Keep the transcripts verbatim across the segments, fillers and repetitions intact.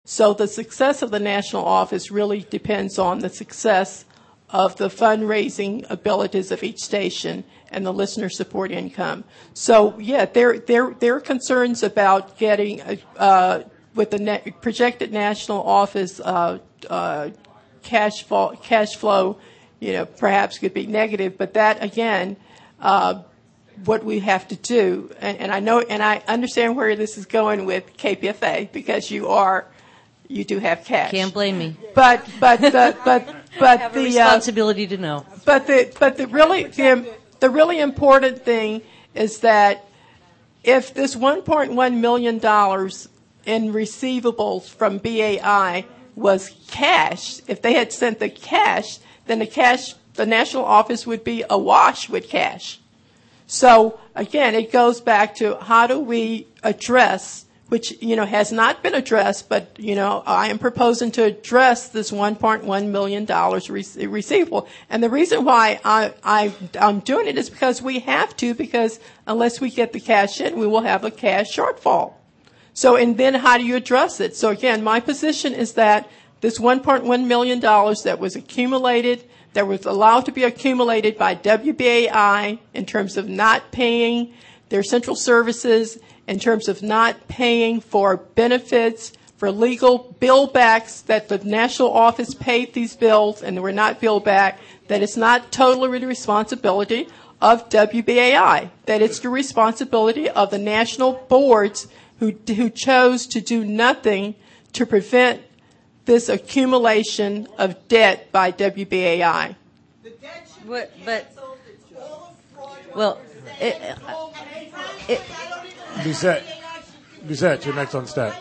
So the success of the national office really depends on the success of the fundraising abilities of each station and the listener support income. So yeah, there there there are concerns about getting uh, with the net projected national office uh, uh, cash flow, cash flow, you know, perhaps could be negative. But that again, uh, what we have to do, and, and I know, and I understand where this is going with K P F A because you are. You do have cash. Can't blame me. But but the but but I have the a responsibility uh, to know. But the but the really the, the really important thing is that if this one point one million dollars in receivables from B A I was cash, if they had sent the cash, then the cash the national office would be awash with cash. So again, it goes back to how do we address, which, you know, has not been addressed, but, you know, I am proposing to address this one point one million dollars re- receivable. And the reason why I, I, I'm doing it is because we have to, because unless we get the cash in, we will have a cash shortfall. So, and then how do you address it? So again, my position is that this one point one million dollars that was accumulated, that was allowed to be accumulated by W B A I in terms of not paying their central services, in terms of not paying for benefits, for legal bill backs, that the national office paid these bills and they were not billed back, that it's not totally the responsibility of W B A I, that it's the responsibility of the national boards who, who chose to do nothing to prevent this accumulation of debt by W B A I. But, but well, it, it, Lisette, Lisette, you're next on stat.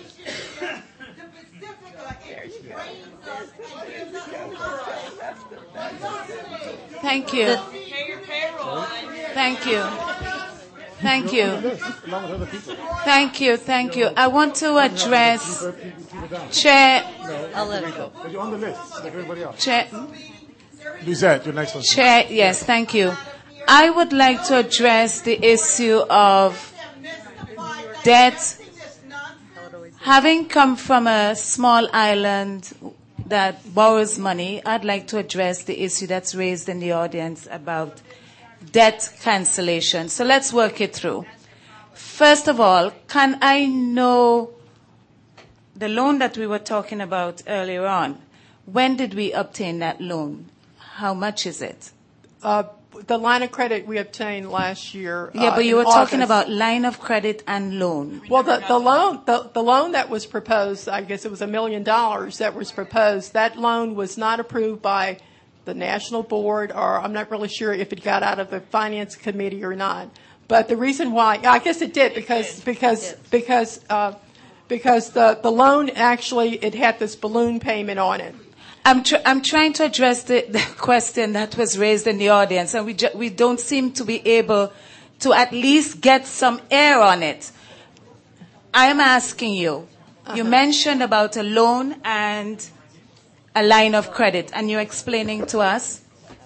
Thank you. Thank you. Thank you. Thank you. Thank you. I want to address Chair. I'll let it go. You're on the list, like everybody else. Chair. Lisette, you're next on stat. Chair. Yes. Thank you. I would like to address the issue of debt. Having come from a small island that borrows money, I'd like to address the issue that's raised in the audience about debt cancellation. So let's work it through. First of all, can I know the loan that we were talking about earlier on? When did we obtain that loan? How much is it? Uh, the line of credit we obtained last year. Yeah, uh, but you were August. talking about line of credit and loan. Well, the, the loan, the, the loan that was proposed, I guess it was a million dollars that was proposed. That loan was not approved by the national board, or I'm not really sure if it got out of the finance committee or not. But the reason why, I guess it did because because because uh, because the the loan actually it had this balloon payment on it. I'm tr- I'm trying to address the, the question that was raised in the audience, and we ju- we don't seem to be able to at least get some air on it. I am asking you. Uh-huh. You mentioned about a loan and a line of credit, and you're explaining to us.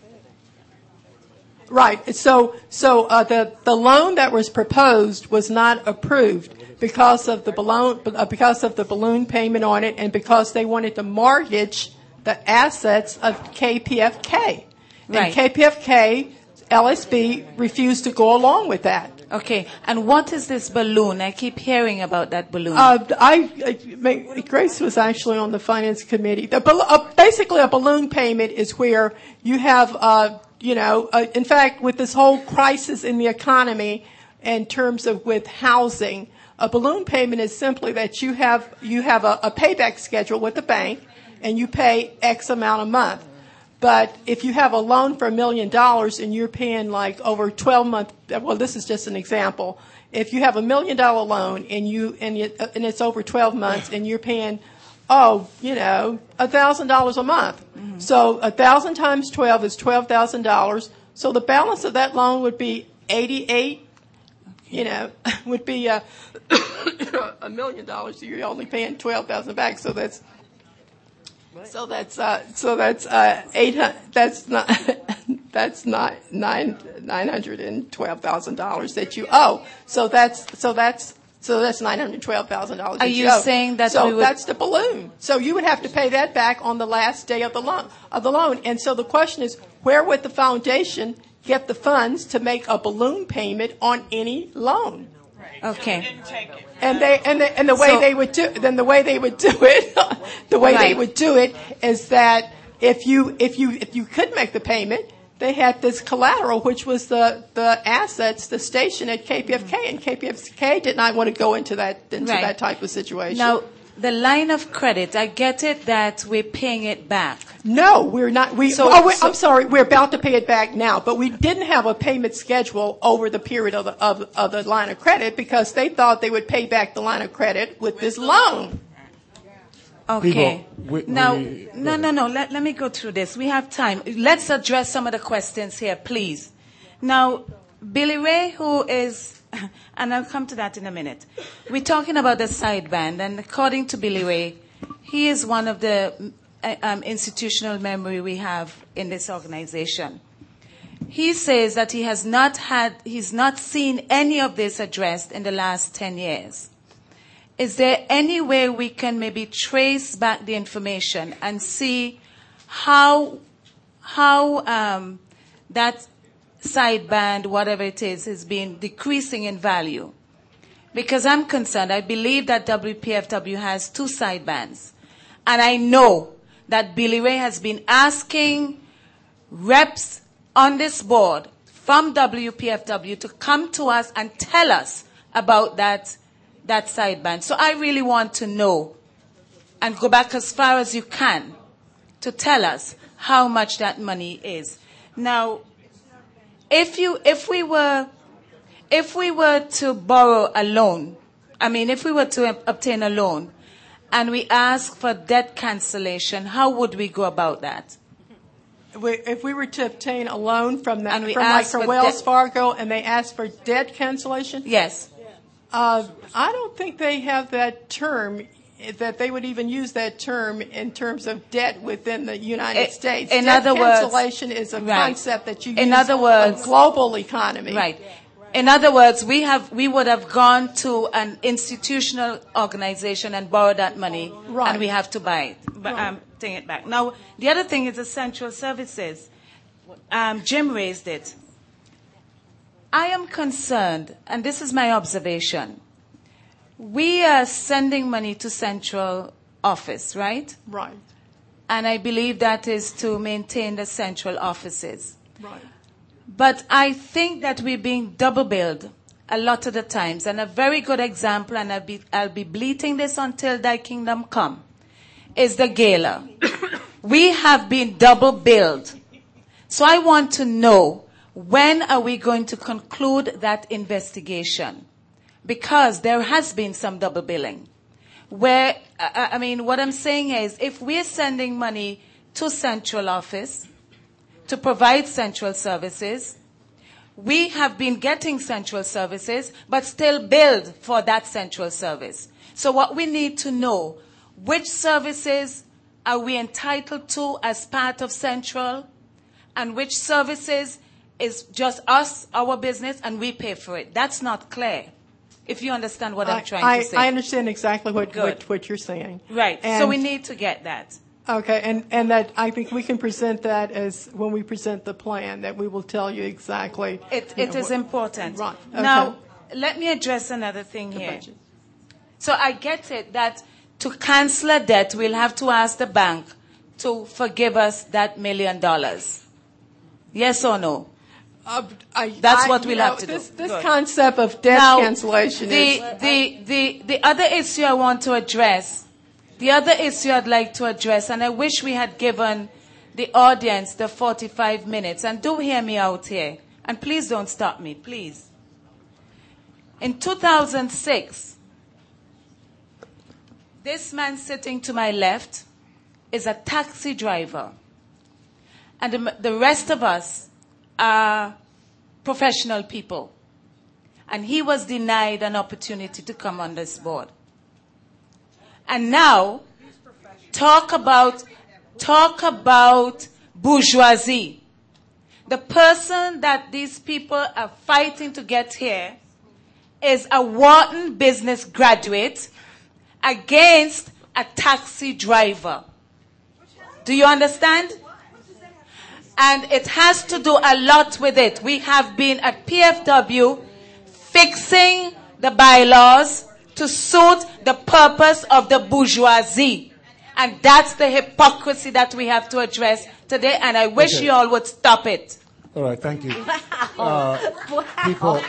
Right. So so uh, the the loan that was proposed was not approved because of the balloon uh, because of the balloon payment on it, and because they wanted to mortgage the assets of K P F K. Right. And K P F K, L S B, refused to go along with that. Okay. And what is this balloon? I keep hearing about that balloon. Uh, I, I, Grace was actually on the finance committee. The, uh, basically, a balloon payment is where you have, uh, you know, uh, in fact, with this whole crisis in the economy in terms of with housing, a balloon payment is simply that you have you have a, a payback schedule with the bank, and you pay X amount a month. But if you have a loan for a million dollars and you're paying like over twelve months, well, this is just an example. If you have a million dollar loan and you and, you, and it's over twelve months and you're paying, oh, you know, a thousand dollars a month. Mm-hmm. So a thousand times twelve is twelve thousand dollars. So the balance of that loan would be eighty-eight. You know, would be a, a million dollars. So you're only paying twelve thousand back. So that's. So that's uh, so that's uh, eight hundred. That's not that's not nine nine hundred and twelve thousand dollars that you owe. So that's so that's So that's nine hundred twelve thousand dollars. Are you saying that so we would- that's the balloon? So you would have to pay that back on the last day of the loan. Of the loan, and so the question is, where would the foundation get the funds to make a balloon payment on any loan? Okay. And they and the, and the way So- they would do then the way they would do it the way they Right. would do it is that if you if you if you could make the payment, they had this collateral, which was the, the assets, the station at K P F K, and K P F K did not want to go into that into Right. that type of situation. Now, the line of credit, I get it that we're paying it back. No, we're not. We. So- oh, we so- I'm sorry. We're about to pay it back now, but we didn't have a payment schedule over the period of the of, of the line of credit because they thought they would pay back the line of credit with this loan. Okay. People, we- now, we- no, no, no. Let, let me go through this. We have time. Let's address some of the questions here, please. Now, Billy Ray, who is, and I'll come to that in a minute. We're talking about the sideband, and according to Billy Ray, he is one of the uh, um, institutional memory we have in this organization. He says that he has not had, he's not seen any of this addressed in the last ten years. Is there any way we can maybe trace back the information and see how how um, that sideband, whatever it is, is being decreasing in value? Because I'm concerned. I believe that W P F W has two sidebands. And I know that Billy Ray has been asking reps on this board from W P F W to come to us and tell us about that that sideband. So I really want to know, and go back as far as you can, to tell us how much that money is. Now, if you, if we were, if we were to borrow a loan, I mean, if we were to obtain a loan, and we ask for debt cancellation, how would we go about that? We, if we were to obtain a loan from that, And we from like ask from for Wells debt- Fargo, and they ask for debt cancellation, Yes. uh, I don't think they have that term. That they would even use that term in terms of debt within the United I- States. in debt other words- cancellation is a Right. concept that you In use other words- of global economy. Right. In other words, we have we would have gone to an institutional organization and borrowed that money, Right. and we have to buy it, but Right. um, take it back. Now, the other thing is essential services. Um, Jim raised it. I am concerned, and this is my observation. We are sending money to central office, right? Right. And I believe that is to maintain the central offices. Right. But I think that we're being double billed a lot of the times. And a very good example, and I'll be, I'll be bleating this until thy kingdom come, is the gala. We have been double billed. So I want to know, when are we going to conclude that investigation? Because there has been some double billing. Where, I I mean, what I'm saying is, if we're sending money to central office to provide central services, we have been getting central services, but still billed for that central service. So what we need to know, which services are we entitled to as part of central, and which services is just us, our business, and we pay for it. That's not clear, if you understand what I'm trying I, to say. I understand exactly what, Good. what, what you're saying. Right. And, So we need to get that. Okay, and, and that I think we can present that as when we present the plan, that we will tell you exactly. It, you it know, is what- important. Right. Okay. Now, let me address another thing The here. budget. So I get it that to cancel a debt, we'll have to ask the bank to forgive us that million dollars. Yes or no? Uh, I, That's I- what you we'll know, have to do. this, This Good. concept of debt Now, cancellation the, is. the, the, the other issue I want to address, the other issue I'd like to address, and I wish we had given the audience the forty-five minutes, and do hear me out here, and please don't stop me, please. In two thousand six, this man sitting to my left is a taxi driver, and the, the rest of us are professional people. And he was denied an opportunity to come on this board. And now, talk about, talk about bourgeoisie. The person that these people are fighting to get here is a Wharton business graduate against a taxi driver. Do you understand? And it has to do a lot with it. We have been at P F W fixing the bylaws to suit the purpose of the bourgeoisie. And that's the hypocrisy that we have to address today, and I wish Okay. you all would stop it. All right, thank you. Uh, people,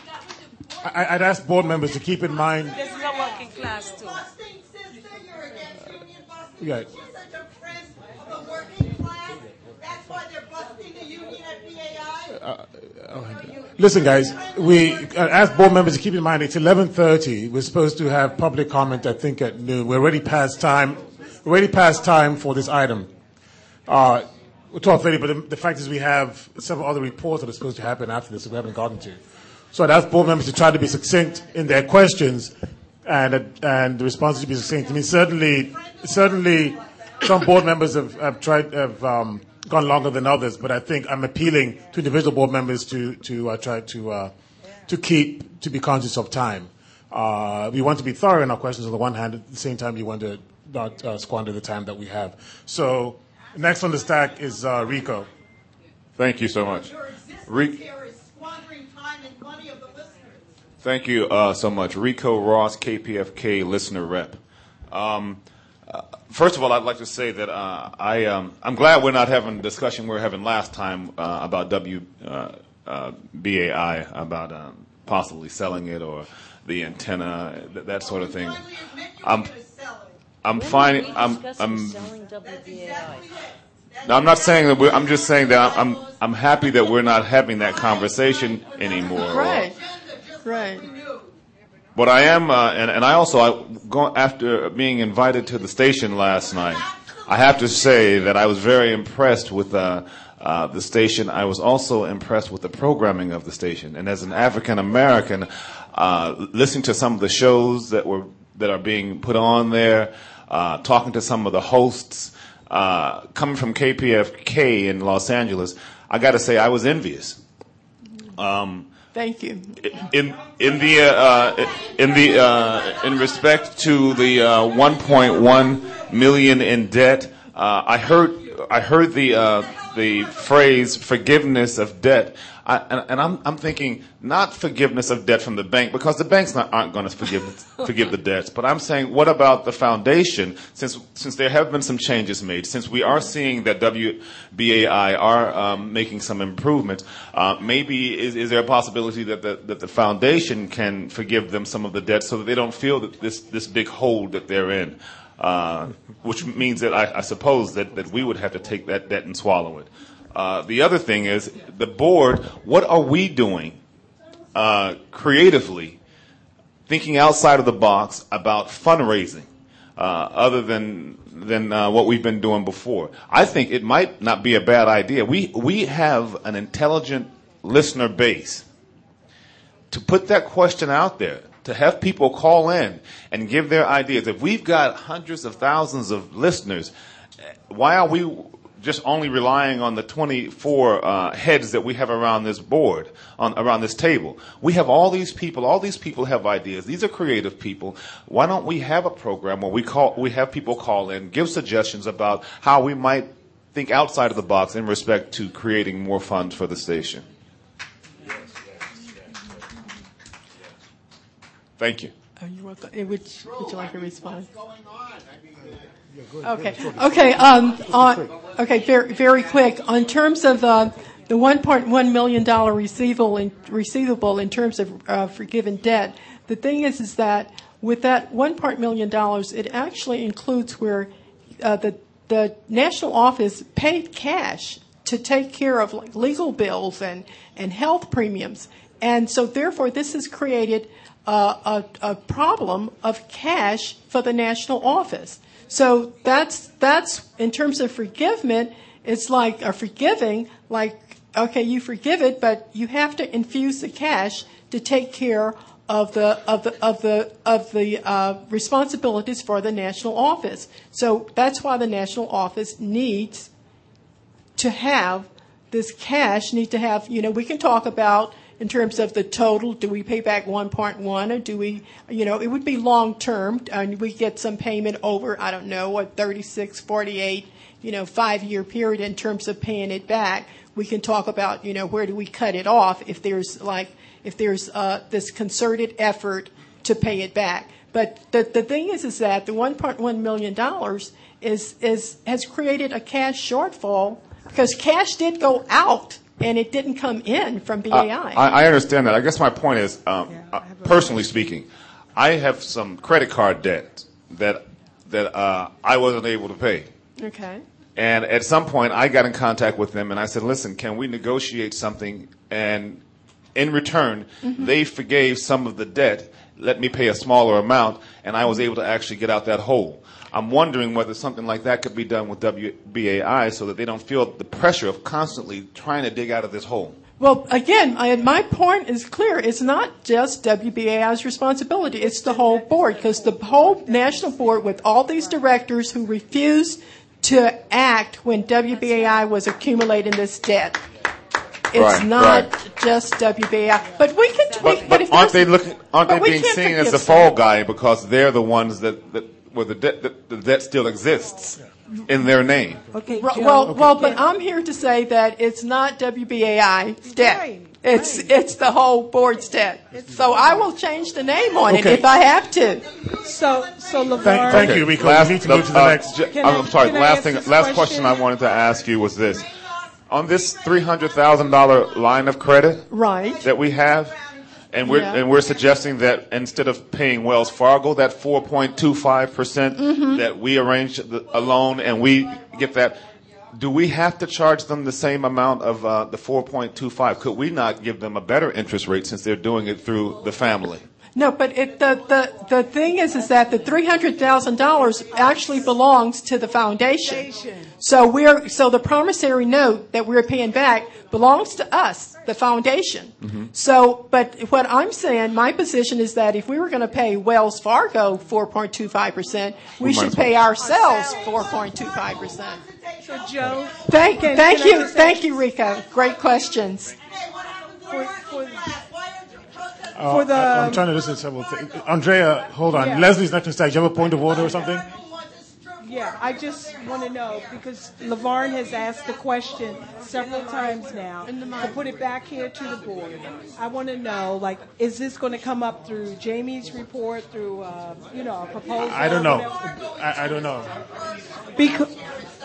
I, I'd ask board members to keep in mind. This is a working class too. Busting sister, you're against union busting. Yeah. You're such a friend of the working class. That's why they're busting the union at P A I. Listen, guys, we uh, ask board members to keep in mind it's eleven thirty. We're supposed to have public comment, I think, at noon. We're already past time. We're already past time for this item. Uh, we're twelve thirty, but the, the fact is we have several other reports that are supposed to happen after this that we haven't gotten to. So I'd ask board members to try to be succinct in their questions and uh, and the responses to be succinct. I mean, certainly, certainly, some board members have, have tried have um, gone longer than others, but I think I'm appealing to individual board members to to uh, try to uh, to keep to be conscious of time. Uh, we want to be thorough in our questions on the one hand, at the same time, you want to not uh, squander the time that we have. So, next on the stack is uh, Rico. Thank you so much. Your existence Re- here is squandering time and money of the listeners. Thank you uh, so much. Rico Ross, K P F K listener rep. Um, uh, first of all, I'd like to say that uh, I, um, I'm glad we're not having the discussion we were having last time uh, about W B A I, about um, possibly selling it or the antenna, that, that sort of thing. Finally admit you I'm, were going to sell it. I'm When fine. did we I'm, discuss I'm, selling W B A I? Exactly it. That's no, I'm not saying that we're, I'm just saying that I'm, I'm, I'm happy that we're not having that conversation anymore. Right. agenda just Right. like we knew. But I am, uh, and, and I also, I, go, after being invited to the station last night, I have to say that I was very impressed with uh, uh, the station. I was also impressed with the programming of the station. And as an African American, uh, listening to some of the shows that were that are being put on there, uh, talking to some of the hosts, uh, coming from K P F K in Los Angeles, I got to say I was envious. Um, Thank you. in in the uh, in the uh, in respect to the uh, one point one million in debt, uh, I heard I heard the uh, the phrase forgiveness of debt, I, and, and I'm I'm thinking not forgiveness of debt from the bank, because the banks not, aren't going to forgive forgive the debts. But I'm saying, what about the foundation? Since since there have been some changes made, since we are seeing that W B A I are um, making some improvements, uh, maybe is, is there a possibility that the that the foundation can forgive them some of the debt so that they don't feel that this this big hole that they're in, uh, which means that I, I suppose that, that we would have to take that debt and swallow it. Uh, the other thing is the board. What are we doing? Uh, creatively, thinking outside of the box about fundraising, uh, other than than uh, what we've been doing before. I think it might not be a bad idea. We we have an intelligent listener base. To put that question out there, to have people call in and give their ideas. If we've got hundreds of thousands of listeners, why are we just only relying on the twenty-four uh, heads that we have around this board, on around this table? We have all these people. All these people have ideas. These are creative people. Why don't we have a program where we call, we have people call in, give suggestions about how we might think outside of the box in respect to creating more funds for the station? Thank you. Oh, you're welcome. Eh, Would, would you like to respond? Okay. Okay. Um, uh, okay. Very, very quick. On terms of uh, the one point one million dollar receivable in, receivable in terms of uh, forgiven debt, the thing is, is that with that one point million dollars, it actually includes where uh, the the national office paid cash to take care of like legal bills and and health premiums, and so therefore this has created uh, a, a problem of cash for the national office. So that's that's in terms of forgiveness, it's like or forgiving, like okay, you forgive it, but you have to infuse the cash to take care of the of the of the of the uh, responsibilities for the national office. So that's why the national office needs to have this cash. Need to have you know we can talk about in terms of the total. Do we pay back one point one, or do we, you know, it would be long term, and we get some payment over, I don't know, what, thirty-six, forty-eight, you know, five-year period in terms of paying it back. We can talk about, you know, where do we cut it off if there's like, if there's uh, this concerted effort to pay it back. But the the thing is, is that the one point one million dollars is is has created a cash shortfall because cash did go out and it didn't come in from B A I. Uh, I, I understand that. I guess my point is, um, yeah, uh, personally speaking, I have some credit card debt that that uh, I wasn't able to pay. Okay. And at some point, I got in contact with them, and I said, listen, can we negotiate something? And in return, mm-hmm. they forgave some of the debt, let me pay a smaller amount, and I was able to actually get out that hole. I'm wondering whether something like that could be done with W B A I so that they don't feel the pressure of constantly trying to dig out of this hole. Well, again, I, my point is clear. It's not just W B A I's responsibility. It's the whole board, because the whole national board with all these directors who refused to act when W B A I was accumulating this debt. It's right, not right. just W B A I. But we can... But, we, but, but aren't they looking? Aren't they we being can't seen as the forgive fall them. guy because they're the ones that, that where the debt, the, the debt still exists in their name? Okay. Well, Joe, well, okay. well, but I'm here to say that it's not W B A I's debt. Right, It's right. it's the whole board's debt. So I will change the name on Okay. it if I have to. So, so LeVar. Thank, thank you, Rico. Last, we need to move to the uh, next. j- Can I'm I- sorry. can I Last ask thing, this last question question? I wanted to ask you was this: on this three hundred thousand dollar line of credit Right. that we have, and we're Yeah. and we're suggesting that instead of paying Wells Fargo that four point two five percent that we arrange the, a loan and we get that. Do we have to charge them the same amount of uh, the four point two five? Could we not give them a better interest rate since they're doing it through the family? No, but it, the, the, the thing is, is that the three hundred thousand dollars actually belongs to the foundation. So we're, so the promissory note that we're paying back belongs to us, the foundation. Mm-hmm. So, but what I'm saying, my position is that if we were going to pay Wells Fargo four point two five percent, we, We should might as well. pay ourselves four point two five percent. So Joe. Thank, can- thank can I you, just thank ask- you, Rika. Great questions. Hey, what happened to For- the for- working class? Why aren't you protesting? Uh, For the- I- I'm trying to listen to several things. Andrea, hold on. Yeah. Leslie's next to stage. Do you have a point of order or something? Yeah, I just want to know, because LeVarn has asked the question several times now, to put it back here to the board. I want to know, like, is this going to come up through Jamie's report, through, uh, you know, a proposal? I don't know. whatever? I, I don't know. Because,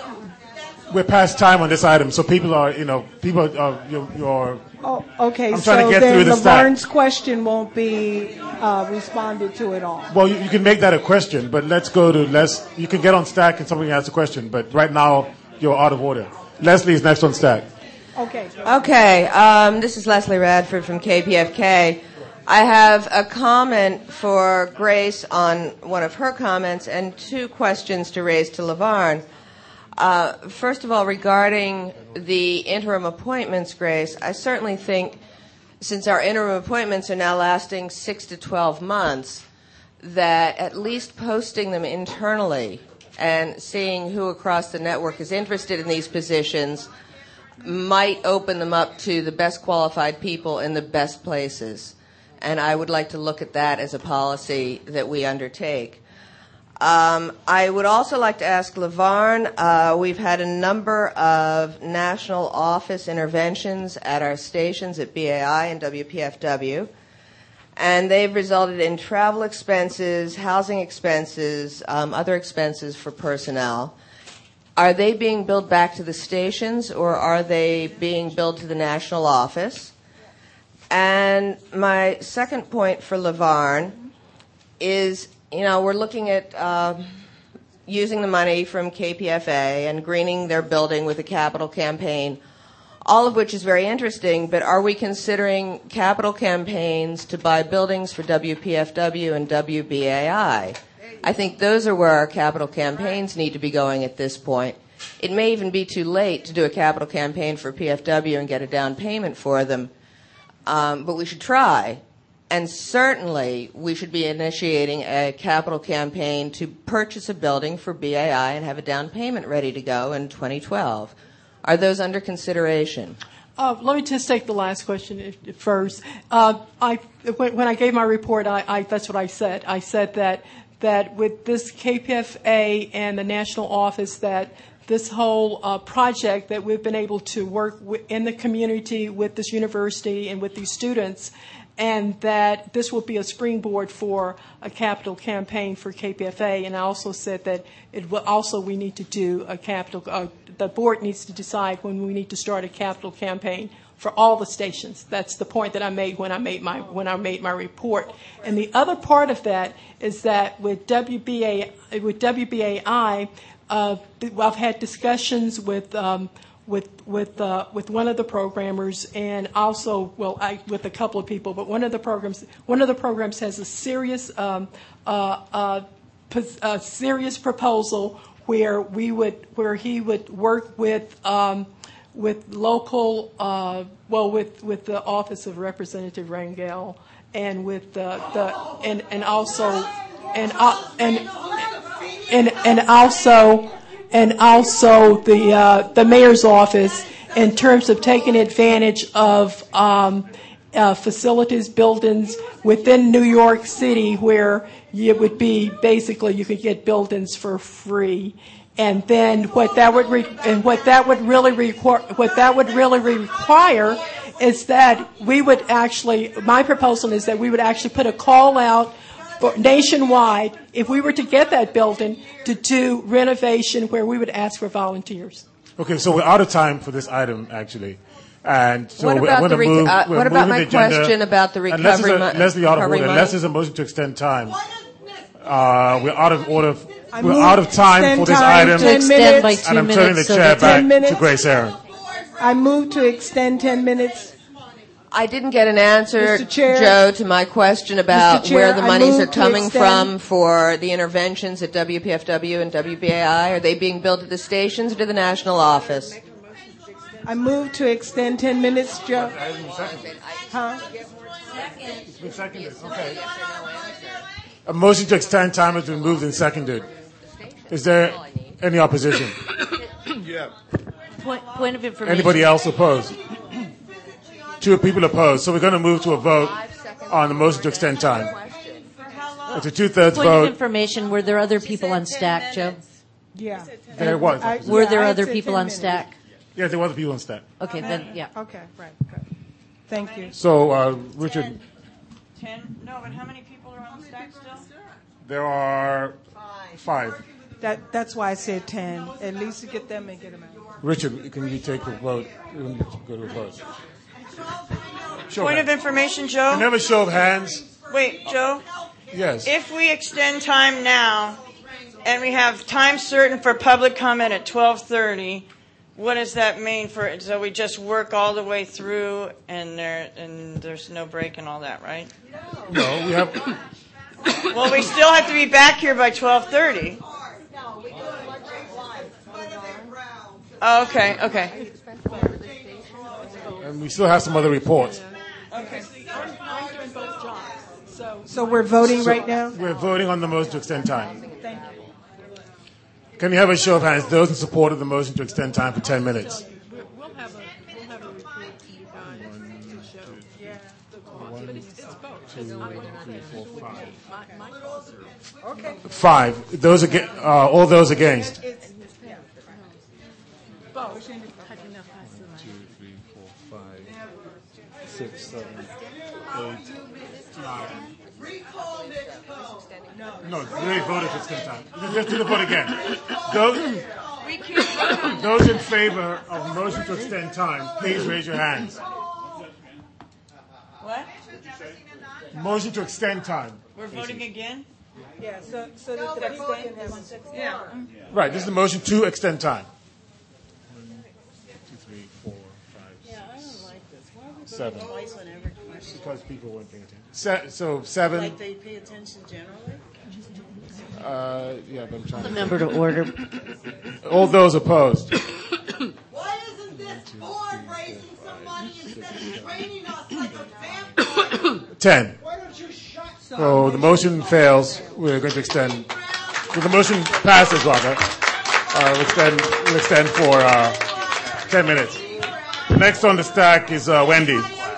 We're past time on this item, so people are, you know, people are, you're, you're oh, okay, I'm so trying to get then through the stack. LeVarn's question won't be uh, responded to at all. well, you, you can make that a question, but let's go to Les. You can get on stack and somebody asks a question, but right now you're out of order. Leslie is next on stack. Okay. Okay, um, this is Leslie Radford from K P F K. I have a comment for Grace on one of her comments and two questions to raise to LeVarn. Uh, first of all, regarding the interim appointments, Grace, I certainly think since our interim appointments are now lasting six to twelve months, that at least posting them internally and seeing who across the network is interested in these positions might open them up to the best qualified people in the best places. And I would like to look at that as a policy that we undertake. Um, I would also like to ask LeVarn, uh, we've had a number of national office interventions at our stations at B A I and W P F W, and they've resulted in travel expenses, housing expenses, um, other expenses for personnel. Are they being billed back to the stations, or are they being billed to the national office? And my second point for LeVarn is, you know, we're looking at uh, using the money from K P F A and greening their building with a capital campaign, all of which is very interesting, but are we considering capital campaigns to buy buildings for W P F W and W B A I? I think those are where our capital campaigns need to be going at this point. It may even be too late to do a capital campaign for P F W and get a down payment for them, um, but we should try. And certainly, we should be initiating a capital campaign to purchase a building for B A I and have a down payment ready to go in twenty twelve. Are those under consideration? Uh, let me just take the last question if- if first. Uh, I, when, when I gave my report, I, I, that's what I said. I said that that with this K P F A and the national office, that this whole uh, project that we've been able to work w- in the community with this university and with these students, and that this will be a springboard for a capital campaign for K P F A. And I also said that it will also we need to do a capital. Uh, the board needs to decide when we need to start a capital campaign for all the stations. That's the point that I made when I made my when I made my report. And the other part of that is that with W B A with W B A I, uh, I've had discussions with. Um, with with uh, with one of the programmers, and also well I, with a couple of people, but one of the programs one of the programs has a serious um, uh, uh, pos- a serious proposal where we would where he would work with um, with local uh, well with with the Office of Representative Rangel and with the, the and and also and uh, and and and also. and also the uh, the mayor's office in terms of taking advantage of um, uh, facilities, buildings within New York City where it would be basically you could get buildings for free, and then what that would re- and what that would really require what that would really require is that we would actually my proposal is that we would actually put a call out for nationwide, if we were to get that building, to do renovation where we would ask for volunteers. Okay, so we're out of time for this item, actually. And so What we're about going the to re- move. uh, we're what about moving my the agenda. question about the Unless recovery there's a- mo- Leslie, out of recovery order. money? Unless there's a motion to extend time. Uh, we're out of order. I We're move out of time extend for this time item. to ten Extend by minutes. two And I'm minutes. turning the so chair that- back ten minutes. to Grace Aaron. I move to extend ten minutes. I didn't get an answer, Mister Chair. Joe, to my question about Mister Chair, where the I monies move are to coming extend- from for the interventions at W P F W and W B A I. Are they being billed to the stations or to the national office? I move to extend ten minutes, Joe. Huh? It's been seconded. Okay. A motion to extend time has been moved and seconded. Is there any opposition? Point, point of information. Anybody else opposed? Two people opposed. So we're going to move to a vote on the motion to extend time. It's a two-thirds Point of vote. information. Were there other people on stack, Joe? Yeah. There was. I- Were yeah, there I other said people ten on minutes. stack? Yeah, there were other people on staff. Okay, then yeah. Okay, right. Good. Thank you. So, uh, Richard, Ten? No, but how many people are on the stack still? there are five. That, that's why I said ten. At least to get them and get them out. Richard, can you take a vote? Can you go to a vote? Show Point of of hands. information, Joe? Can I have a show of hands? Wait, Joe? Yes. If we extend time now, and we have time certain for public comment at twelve thirty, what does that mean for, so we just work all the way through and there, and there's no break and all that, right? No, we have. Well, we still have to be back here by twelve thirty. Oh, okay, okay. And we still have some other reports. Okay. I'm doing both jobs. So So we're voting So right now? We're voting on the motion to extend time. Can you have a show of hands? Those in support of the motion to extend time for ten minutes. we'll have a we'll have a report to you guys to show the cost. But it's, it's both. It's not going to my, my costs are Okay. Five. Those against, uh, all those against. both. Two, three, four, five, six, seven, eight, nine. No, we already voted to extend time. Let's do the vote again. Those, those in favor of the motion to extend time, please raise your hands. What? Motion to extend time. We're voting again? Yeah, so, so that the people can have. Yeah. Right, this is the motion to extend time. One, two, three, four, five, six, seven. Because people weren't paying attention. Se- so seven. Like they pay attention generally? Uh, yeah, but I'm trying The to. member to order. All those opposed. Why isn't this board raising some money instead of training us like a vampire? Ten. Why don't you shut So the motion fails. We're going to extend. So the motion passes, rather. Uh, we'll extend. We'll extend for uh, ten minutes. Next on the stack is uh, Wendy.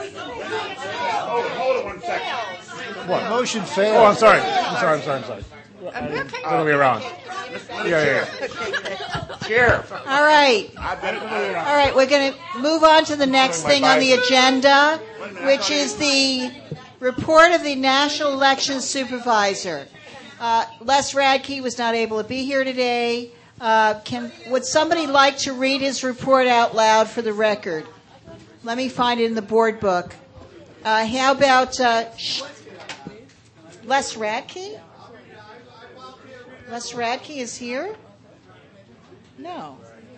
What? Motion failed. Oh, I'm sorry. I'm sorry. I'm sorry. I'm sorry. Other way around. Yeah, yeah, yeah. Chair. All right. All right, we're going to move on to the next thing on the agenda, which is the report of the National Election Supervisor. Uh, Les Radke was not able to be here today. Uh, can would somebody like to read his report out loud for the record? Let me find it in the board book. Uh, how about uh, sh- Les Radke? Les Radke is here? No.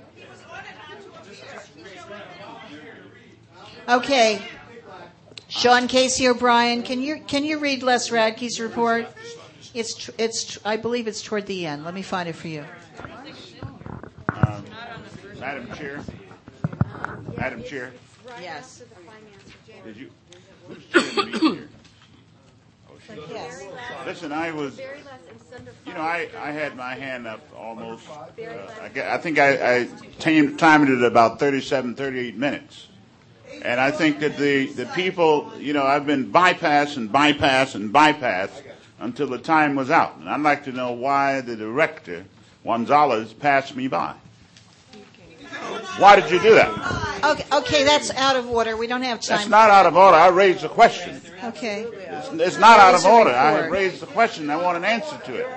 Okay. Sean Casey O'Brien, can you can you read Les Radke's report? It's it's I believe it's toward the end. Let me find it for you. Um, Madam Chair. Madam Chair. Yes. Did you? Who's chairing the meeting here? Oh, she. Yes. Listen, I was. You know, I, I had my hand up almost. Uh, I, get, I think I, I timed, timed it at about thirty-seven, thirty-eight minutes. And I think that the, the people, you know, I've been bypassed and bypassed and bypassed until the time was out. And I'd like to know why the director, Gonzalez, passed me by. Why did you do that? Okay, okay, that's out of order. We don't have time. That's not out of order. I raised a question. Okay. It's, it's not out of order. I have raised the question. I want an answer to it.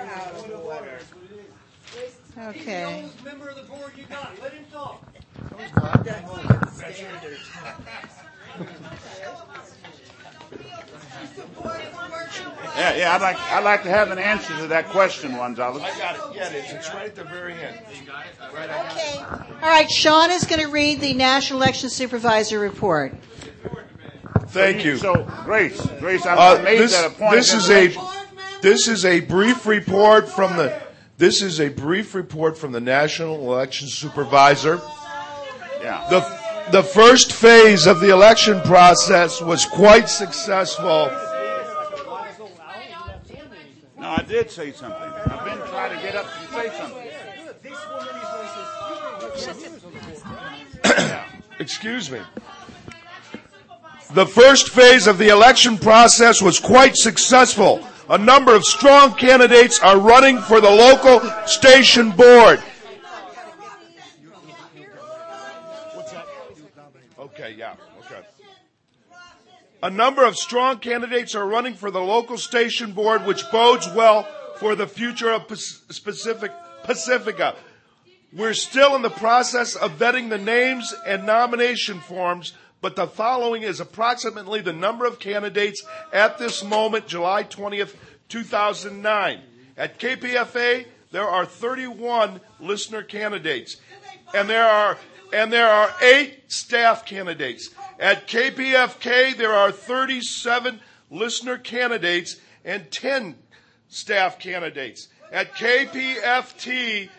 Okay. Member of the board you got. Let him talk. Yeah, yeah. I'd like, I'd like to have an answer to that question, Gonzalez. I got it. Yeah, it is. It's right at the very end. Okay. All right, Sean is going to read the National Election Supervisor report. Thank you. So, Grace, Grace, I Uh, made this, that a point. this is a this is a brief report from the this is a brief report from the National Election Supervisor. Yeah. The the first phase of the election process was quite successful. No, I did say something. I've been trying to get up and say something. Excuse me. The first phase of the election process was quite successful. A number of strong candidates are running for the local station board. Okay, yeah, okay. A number of strong candidates are running for the local station board, which bodes well for the future of Pacific, Pacifica. We're still in the process of vetting the names and nomination forms, but the following is approximately the number of candidates at this moment, July twentieth, two thousand nine. At K P F A, there are thirty-one listener candidates, and there are and there are eight staff candidates. At K P F K, there are thirty-seven listener candidates and ten staff candidates. At K P F T,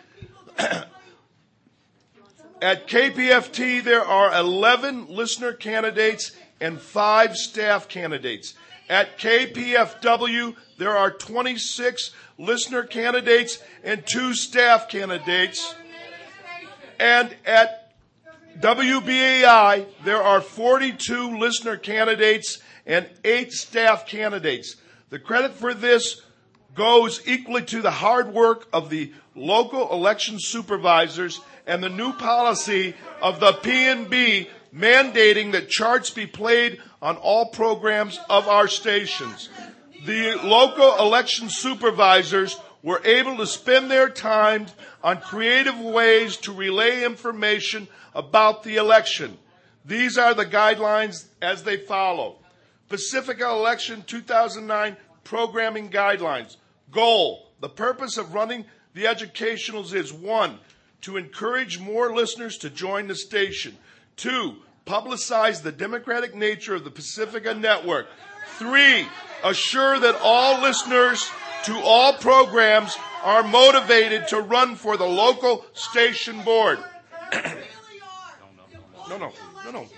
At K P F T, there are eleven listener candidates and five staff candidates. At K P F W, there are twenty-six listener candidates and two staff candidates. And at W B A I, there are forty-two listener candidates and eight staff candidates. The credit for this goes equally to the hard work of the local election supervisors and the new policy of the P N B mandating that charts be played on all programs of our stations. The local election supervisors were able to spend their time on creative ways to relay information about the election. These are the guidelines as they follow. Pacifica Election two thousand nine Programming Guidelines. Goal. The purpose of running the educationals is one, to encourage more listeners to join the station. Two, publicize the democratic nature of the Pacifica Network. Three, assure that all listeners to all programs are motivated to run for the local station board. No, no, no, no.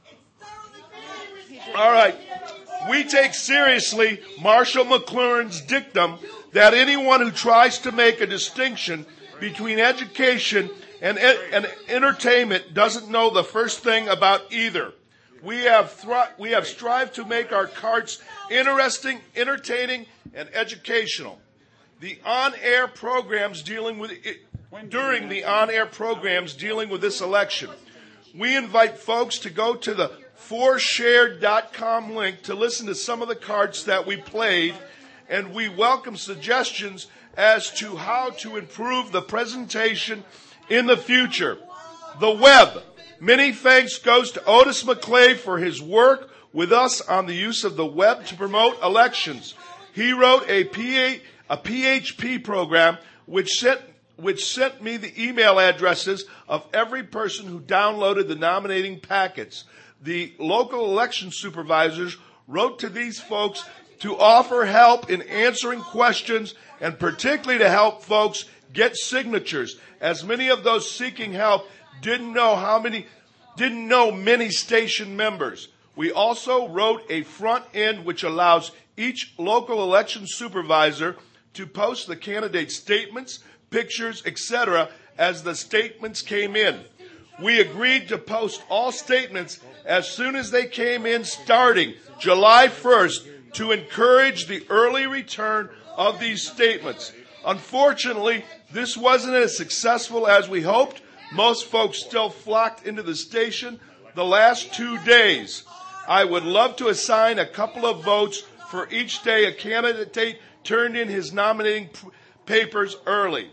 All right. We take seriously Marshall McLuhan's dictum that anyone who tries to make a distinction between education and, and entertainment doesn't know the first thing about either. We have thri- we have strived to make our carts interesting, entertaining, and educational. The on-air programs dealing with it, during the on-air programs dealing with this election, we invite folks to go to the for share dot com link to listen to some of the carts that we played, and we welcome suggestions as to how to improve the presentation in the future. The web. Many thanks goes to Otis McClay for his work with us on the use of the web to promote elections. He wrote a, P A, a P H P program which sent, which sent me the email addresses of every person who downloaded the nominating packets. The local election supervisors wrote to these folks to offer help in answering questions and particularly to help folks get signatures, as many of those seeking help didn't know how many, didn't know many station members. We also wrote a front end which allows each local election supervisor to post the candidate statements, pictures, et cetera as the statements came in. We agreed to post all statements as soon as they came in starting July first to encourage the early return of these statements. Unfortunately, this wasn't as successful as we hoped. Most folks still flocked into the station the last two days. I would love to assign a couple of votes for each day a candidate turned in his nominating p- papers early.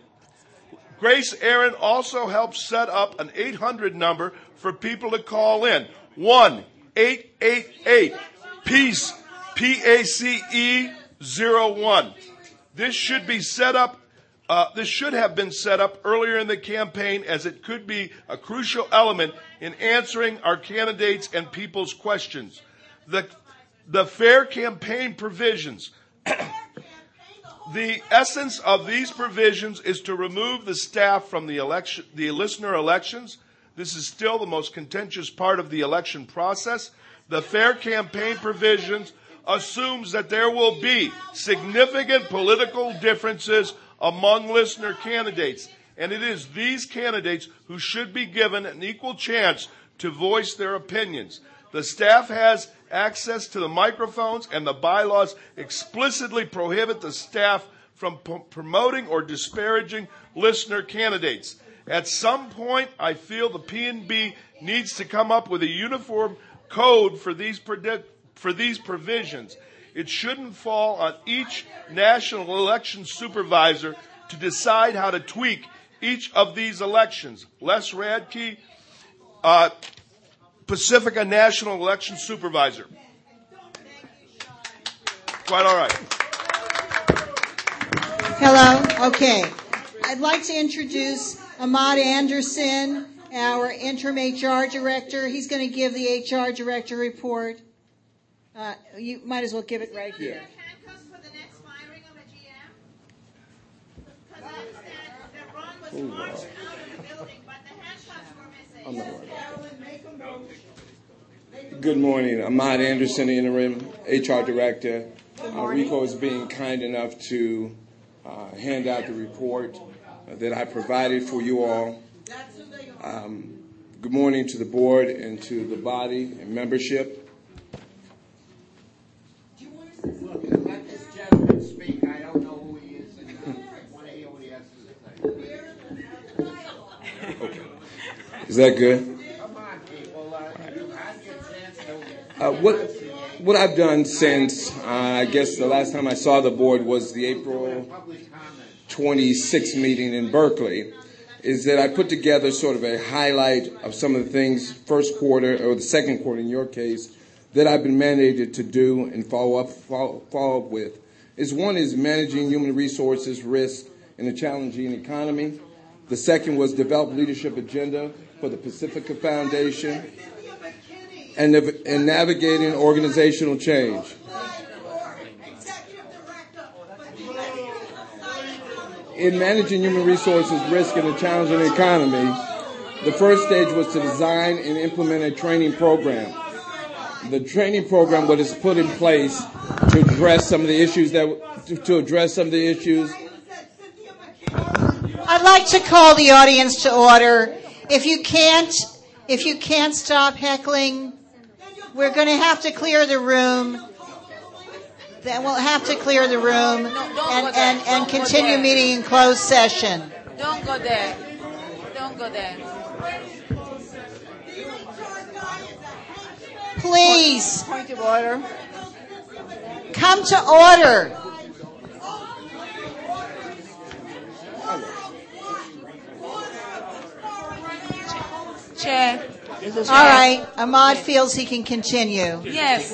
Grace Aaron also helped set up an eight hundred number for people to call in. one eight eight eight PEACE, P A C E zero one. This should be set up Uh, this should have been set up earlier in the campaign, as it could be a crucial element in answering our candidates and people's questions. The, the fair campaign provisions. The essence of these provisions is to remove the staff from the election, the listener elections. This is still the most contentious part of the election process. The fair campaign provisions assumes that there will be significant political differences among listener candidates, and it is these candidates who should be given an equal chance to voice their opinions. The staff has access to the microphones, and the bylaws explicitly prohibit the staff from p- promoting or disparaging listener candidates. At some point, I feel the P N B needs to come up with a uniform code for these predi- for these provisions. It shouldn't fall on each national election supervisor to decide how to tweak each of these elections. Les Radke, uh, Pacifica National Election Supervisor. Quite all right. Hello. Okay. I'd like to introduce Ahmad Anderson, our interim H R director. He's going to give the H R director report. Uh, you might as well give it right here. Handcuffs for the next firing of a G M? Because I understand that Ron was marched out of the building, but the handcuffs were missing. Good morning. Ahmad Anderson, interim H R director. Uh, Rico is being kind enough to uh, hand out the report uh, that I provided for you all. Um, good morning to the board and to the body and membership. Let this gentleman speak. I don't know who he is, and I want to hear what he has to say. Okay. Is that good? Come on, people. Uh, you had your chance to... Uh, what what I've done since, uh, I guess the last time I saw the board was the April twenty-sixth meeting in Berkeley, is that I put together sort of a highlight of some of the things first quarter, or the second quarter in your case, that I've been mandated to do and follow up, follow, follow up with. Is one is managing human resources risk in a challenging economy. The second was develop leadership agenda for the Pacifica Foundation and, and navigating organizational change. In managing human resources risk in a challenging economy, the first stage was to design and implement a training program. The training program was put in place to address some of the issues that to address some of the issues I'd like to call the audience to order. If you can't, if you can't stop heckling, we're going to have to clear the room. Then we'll have to clear the room and, and, and continue meeting in closed session. Don't go there. Don't go there. Please. Point of order. Come to order. Chair. All right. Ahmad feels he can continue. Yes.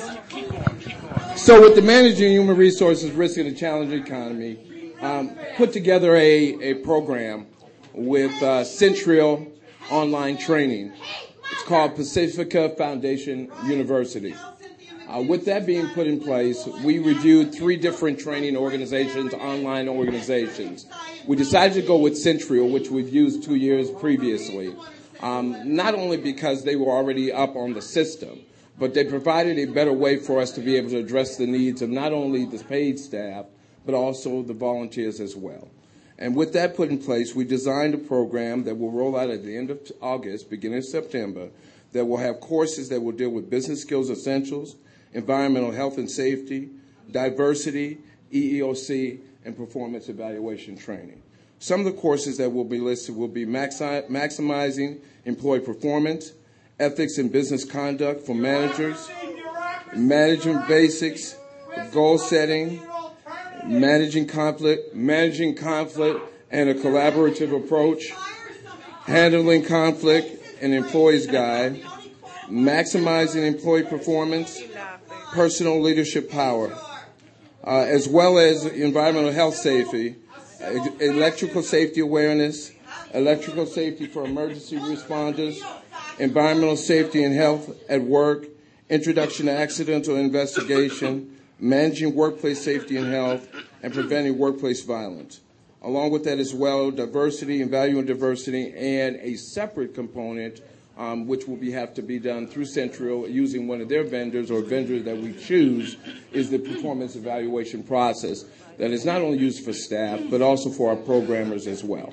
So with the Managing Human Resources Risk in a Challenging Economy, um, put together a, a program with uh, Centrio online training. It's called Pacifica Foundation University. Uh, with that being put in place, we reviewed three different training organizations, online organizations. We decided to go with Centrio, which we've used two years previously, um, not only because they were already up on the system, but they provided a better way for us to be able to address the needs of not only the paid staff, but also the volunteers as well. And with that put in place, we designed a program that will roll out at the end of August, beginning of September, that will have courses that will deal with business skills essentials, environmental health and safety, diversity, E E O C, and performance evaluation training. Some of the courses that will be listed will be maxi- maximizing employee performance, ethics and business conduct for managers, management basics, goal setting, managing conflict, managing conflict and a collaborative approach, handling conflict, an employee's guide, maximizing employee performance, personal leadership power, uh, as well as environmental health safety, electrical safety awareness, electrical safety for emergency responders, environmental safety and health at work, introduction to accidental investigation, managing workplace safety and health, and preventing workplace violence. Along with that as well, diversity and valuing diversity, and a separate component um, which will be, have to be done through Centrio using one of their vendors or vendors that we choose, is the performance evaluation process that is not only used for staff, but also for our programmers as well.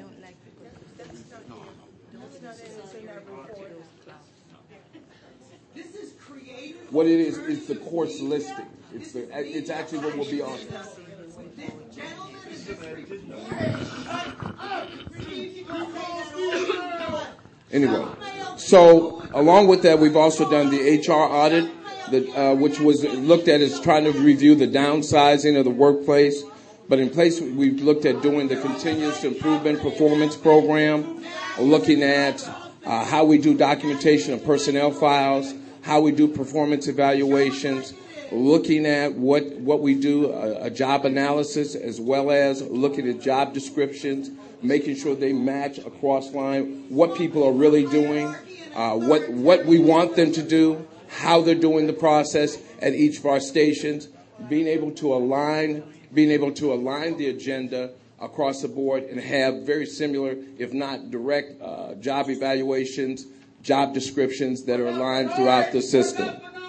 What it is, is the course listing. It's, the, it's actually what will be on there. Anyway, so along with that, we've also done the H R audit, that, uh, which was looked at as trying to review the downsizing of the workplace. But in place, we've looked at doing the continuous improvement performance program, looking at uh, how we do documentation of personnel files, how we do performance evaluations, looking at what, what we do, a, a job analysis, as well as looking at job descriptions, making sure they match across line, what people are really doing, uh, what, what we want them to do, how they're doing the process at each of our stations, being able to align, being able to align the agenda across the board and have very similar, if not direct, uh, job evaluations, job descriptions that are aligned throughout the system.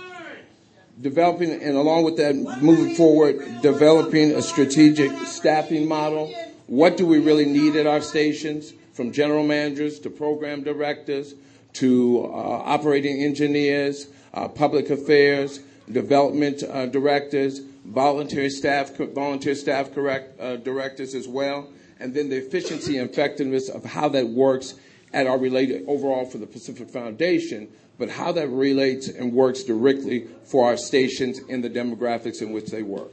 Developing, and along with that, moving forward, developing a strategic staffing model. What do we really need at our stations, from general managers to program directors to uh, operating engineers, uh, public affairs, development uh, directors, volunteer staff, volunteer staff correct, uh, directors as well, and then the efficiency and effectiveness of how that works at our related overall for the Pacific Foundation, but how that relates and works directly for our stations in the demographics in which they work.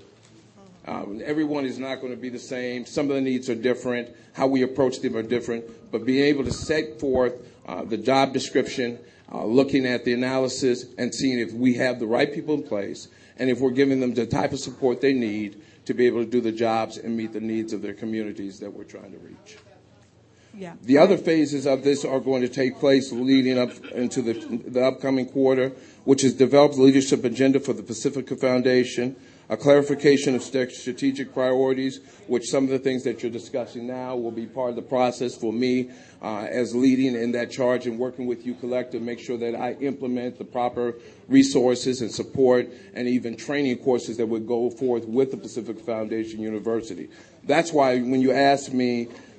Um, everyone is not going to be the same. Some of the needs are different. How we approach them are different. But being able to set forth uh, the job description, uh, looking at the analysis, and seeing if we have the right people in place, and if we're giving them the type of support they need to be able to do the jobs and meet the needs of their communities that we're trying to reach. Yeah. The other phases of this are going to take place leading up into the, the upcoming quarter, which is develop the leadership agenda for the Pacifica Foundation, a clarification of strategic priorities, which some of the things that you're discussing now will be part of the process for me uh, as leading in that charge and working with you collective, make sure that I implement the proper resources and support and even training courses that would go forth with the Pacific Foundation University. That's why when you ask me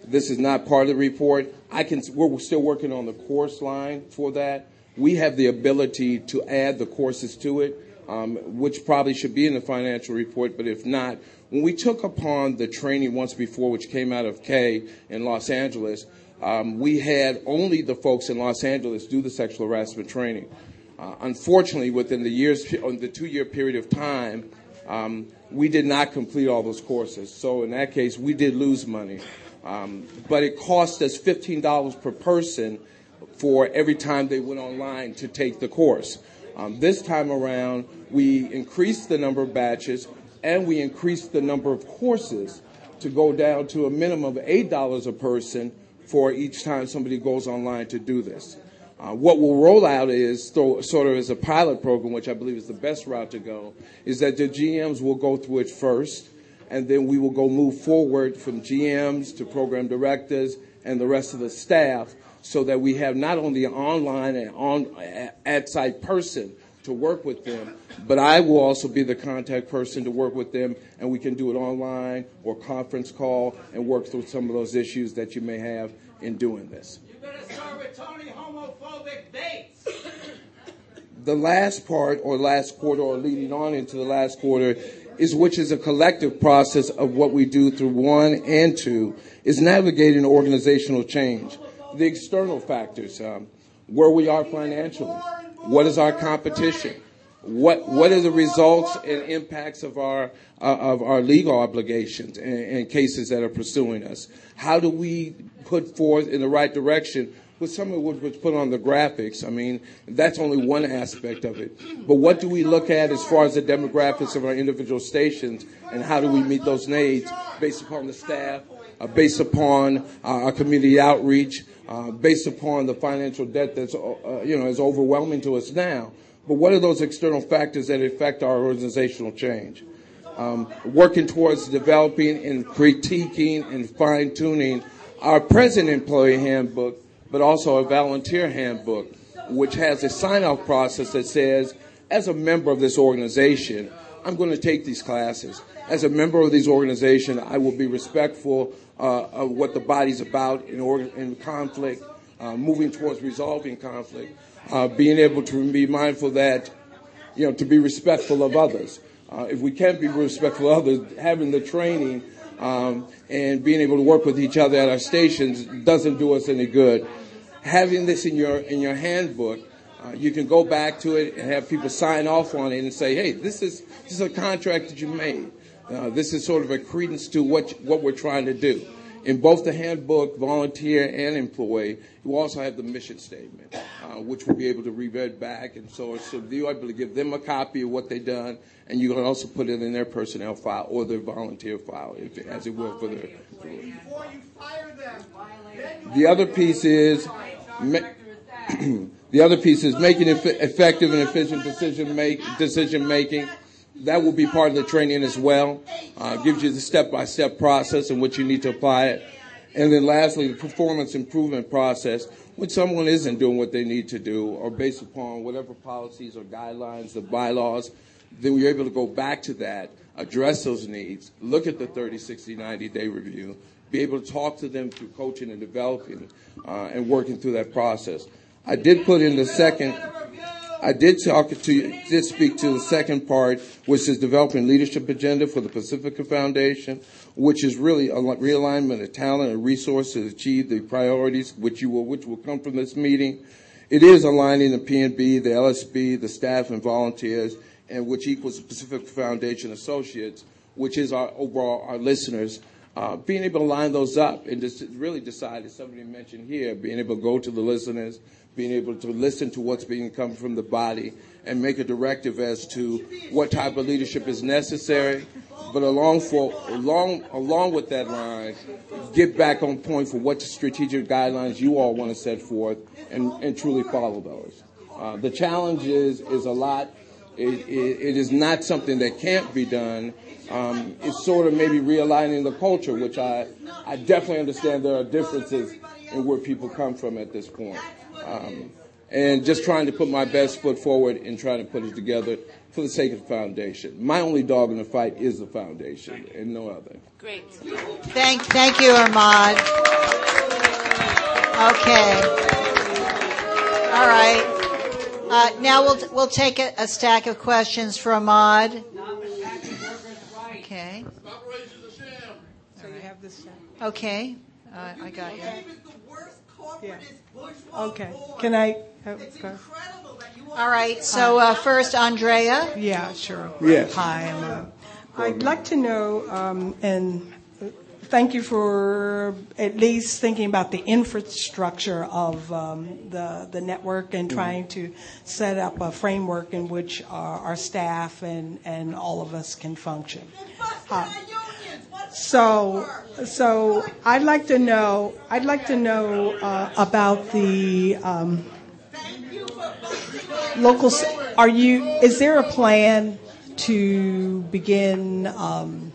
This is not part of the report. I can. We're still working on the course line for that. We have the ability to add the courses to it, um, which probably should be in the financial report, but if not, when we took upon the training once before, which came out of K in Los Angeles, um, we had only the folks in Los Angeles do the sexual harassment training. Uh, unfortunately, within the years, on the two-year period of time, um, we did not complete all those courses. So in that case, we did lose money. Um, but it cost us fifteen dollars per person for every time they went online to take the course. Um, this time around, we increased the number of batches and we increased the number of courses to go down to a minimum of eight dollars a person for each time somebody goes online to do this. Uh, what we'll roll out is, th- sort of as a pilot program, which I believe is the best route to go, is that the G Ms will go through it first, and then we will go move forward from G Ms to program directors and the rest of the staff, so that we have not only an online and on at-site person to work with them, but I will also be the contact person to work with them, and we can do it online or conference call and work through some of those issues that you may have in doing this. You better start with Tony Homophobic Bates. The last part, or last quarter, or leading on into the last quarter, is which is a collective process of what we do through one and two, is navigating organizational change. The external factors, um, where we are financially, what is our competition, what what are the results and impacts of our uh, of our legal obligations and, and cases that are pursuing us. How do we put forth in the right direction with some of what was put on the graphics? I mean, that's only one aspect of it. But what do we look at as far as the demographics of our individual stations, and how do we meet those needs based upon the staff, uh, based upon uh, our community outreach, Uh, based upon the financial debt that's uh, you know is overwhelming to us now. But what are those external factors that affect our organizational change? Um, working towards developing and critiquing and fine-tuning our present employee handbook, but also a volunteer handbook, which has a sign-off process that says, as a member of this organization, I'm going to take these classes. As a member of this organization, I will be respectful uh, of what the body's about in, organ- in conflict, uh, moving towards resolving conflict, uh, being able to be mindful that, you know, to be respectful of others. Uh, if we can't be respectful of others, having the training um, and being able to work with each other at our stations doesn't do us any good. Having this in your in your handbook, Uh, you can go back to it and have people sign off on it and say, hey, this is this is a contract that you made. Uh, this is sort of a credence to what what we're trying to do. In both the handbook, volunteer and employee, you also have the mission statement, uh, which we'll be able to read back. And so, so you're able to give them a copy of what they've done, and you can also put it in their personnel file or their volunteer file, if, as it will for their. Before you fire them, The other piece is. Ma- The other piece is making eff- effective and efficient decision make decision making. That will be part of the training as well. Uh, gives you the step-by-step process in which you need to apply it. And then lastly, the performance improvement process, when someone isn't doing what they need to do, or based upon whatever policies or guidelines, the bylaws, then we're able to go back to that, address those needs, look at the thirty, sixty, ninety-day review, be able to talk to them through coaching and developing uh, and working through that process. I did put in the second, I did talk to, did speak to the second part, which is developing leadership agenda for the Pacifica Foundation, which is really a realignment of talent and resources to achieve the priorities, which you will, which will come from this meeting. It is aligning the P N B, the L S B, the staff and volunteers, and which equals the Pacifica Foundation Associates, which is our overall our listeners. Uh, being able to line those up and just really decide, as somebody mentioned here, being able to go to the listeners, being able to listen to what's being come from the body and make a directive as to what type of leadership is necessary. But along for along along with that line, get back on point for what strategic guidelines you all want to set forth and, and truly follow those. Uh, the challenge is is a lot. It, it, it is not something that can't be done. Um, it's sort of maybe realigning the culture, which I, I definitely understand there are differences in where people come from at this point. Um, and just trying to put my best foot forward and trying to put it together for the sake of the foundation. My only dog in the fight is the foundation and no other. Great. Thank, thank you, Ahmad. Okay. All right. Uh, now we'll we'll take a, a stack of questions for Ahmad. Okay. So you have this. Okay. Uh, I got you. Yeah. Okay. Can I? Uh, go. All right. So uh, first, Andrea. Yeah, sure. Yes. Hi, Emma. I'd like to know, um, and thank you for at least thinking about the infrastructure of um, the the network and trying to set up a framework in which our, our staff and, and all of us can function. Uh, so, so I'd like to know. I'd like to know uh, about the um, local. Are you? Is there a plan to begin um,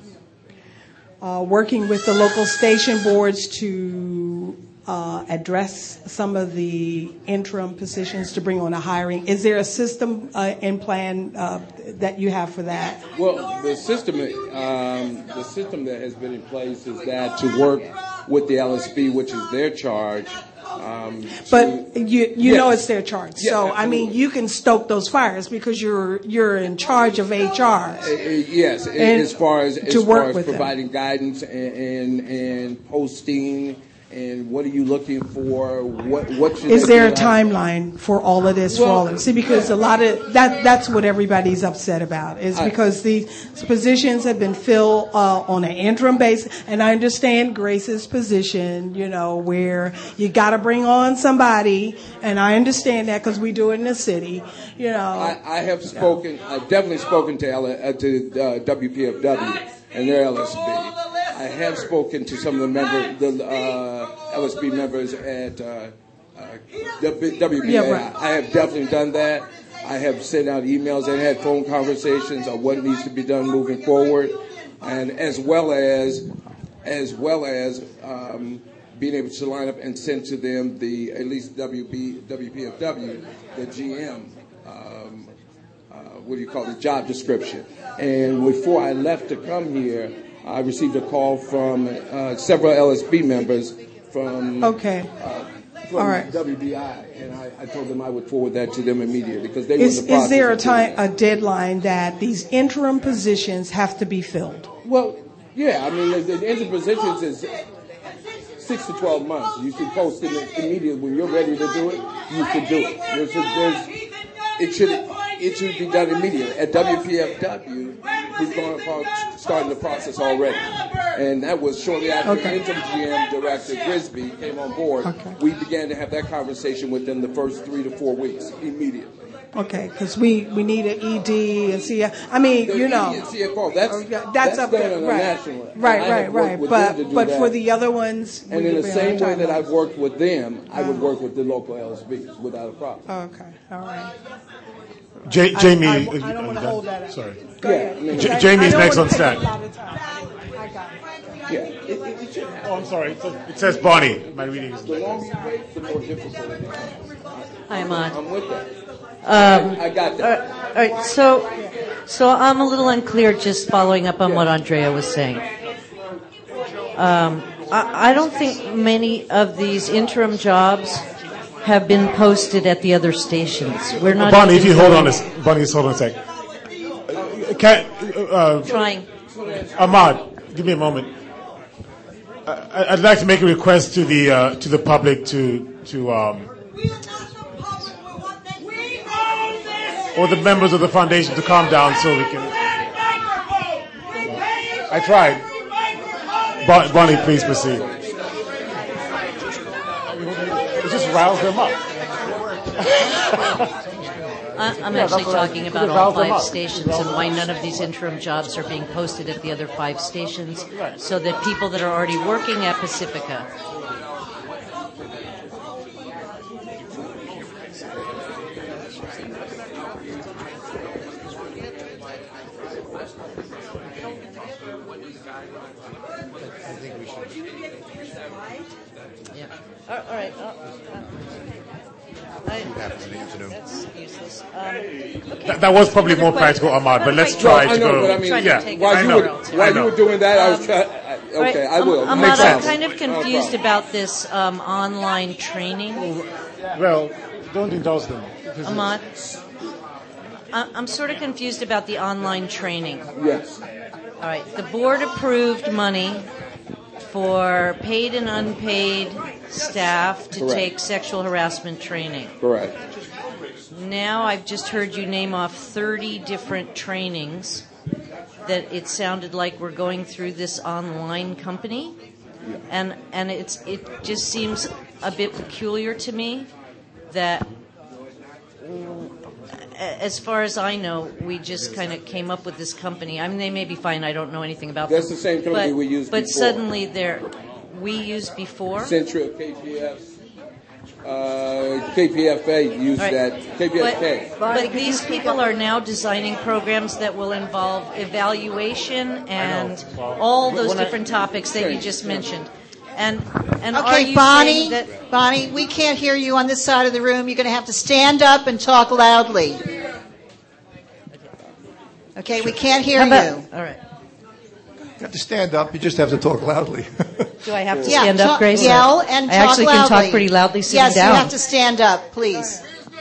uh, working with the local station boards to uh, address some of the interim positions to bring on a hiring? Is there a system uh, in plan uh, that you have for that? Well, the system, um, the system that has been in place is that to work with the L S B, which is their charge. Um, but to, you you yes. know it's their charge. Yeah, so absolutely. I mean you can stoke those fires because you're you're in charge of H R. Uh, yes, And as far as to as work far as with them. providing guidance and, and and posting and what are you looking for? What what should Is they there a be like? timeline for all of this? Well, for all of this? See, because a lot of that that's what everybody's upset about is I- because these positions have been filled uh, on an interim basis, and I understand Grace's position, you know, where you got to bring on somebody, and I understand that because we do it in the city, you know. I, I have spoken. I've definitely spoken to L, uh, to uh, W P F W and their L S B. I have spoken to some of the members, the uh, L S B members at uh, uh, W P A I. Yeah, right. I have definitely done that. I have sent out emails and had phone conversations on what needs to be done moving forward, and as well as as well as um, being able to line up and send to them the at least W P F W, the G M. Um, uh, what do you call it, the job description. And before I left to come here, I received a call from uh, several L S B members from, Okay. uh, from All right. W B I, and I, I told them I would forward that to them immediately because they were Is in the process. is there a of doing time a deadline that these interim positions have to be filled? Well, yeah, I mean, the, the interim positions is six to twelve months. You should post it immediately. When you're ready to do it, you should do it. There's, there's, it should it should be done immediately. At W P F W, we've gone about starting the process already. And that was shortly after Okay. interim G M Director Grisby came on board. Okay. We began to have that conversation within the first three to four weeks, immediately. Okay, because we, we need an E D and C F. I mean, you know. The C F O, that's, Oh, yeah, that's, that's up done there, on a right. national level. Right, I have right, worked right. with them to But do but that. for the other ones, And we in the could be on same our way that timeline. I've worked with them, I would work with the local L S Bs without a problem. Okay, all right. J- I- Jamie, I, uh, I, don't I'm want to done. hold that up. Sorry. Go Yeah, ahead. I mean- J- I- Jamie's I don't next want on to take stack. a lot of time. I got it. Yeah, it, it, it should happen. Oh, I'm sorry. It says, it says Bonnie. My reading is. The longer you wait, the more difficult it is. Hi, Ahmad. I'm with that. Um, I got all that. right, all right, so, so I'm a little unclear just following up on what Andrea was saying. Um, I, I don't think many of these interim jobs have been posted at the other stations. We're not Bonnie, if even you hold on going- a s- Bonnie, just hold on a sec. Uh, Can, uh, Trying. Ahmad, give me a moment. I, I'd like to make a request to the uh, to the public to to um, or the members of the foundation to calm down so we can. I tried. Bon- Bonnie, please proceed. It just riles them up. I- I'm Yeah, actually that's what I- talking it about all riles them five up. stations and why none of these interim jobs are being posted at the other five stations so that people that are already working at Pacifica. Yeah. All right. Uh, uh, I happens in the afternoon. That's useless. Um, okay. That, that was probably more practical, Ahmad, but let's try Well, to I know, go. but I mean, yeah, while I you know. were, while you were doing that, I was trying. Okay, I will. Um, No Ahmad, I'm problem. kind of confused about this um, online training. Well, don't indulge them. This is- Ahmad, I- I'm sort of confused about the online training. Yes. All right, the board approved money for paid and unpaid staff to Correct. take sexual harassment training. Correct. Now I've just heard you name off thirty different trainings that it sounded like we're going through this online company. And and it's it just seems a bit peculiar to me that as far as I know, we just kind of came up with this company. I mean, they may be fine. I don't know anything about That's them. the same company but, we used But before. suddenly they're we used before. Central K P F. Uh, K P F A used Right. that. K P F K. But, but these people are now designing programs that will involve evaluation and all those When I- different topics that you just mentioned. And and are Okay, you Bonnie, saying that Bonnie, we can't hear you on this side of the room. You're going to have to stand up and talk loudly. Okay, we can't hear How about- you. All right. You have to stand up. You just have to talk loudly. Do I have to Yeah, stand talk- up, Grace? Yell and I talk actually loudly. can talk pretty loudly sitting yes, down. you have to stand up, please.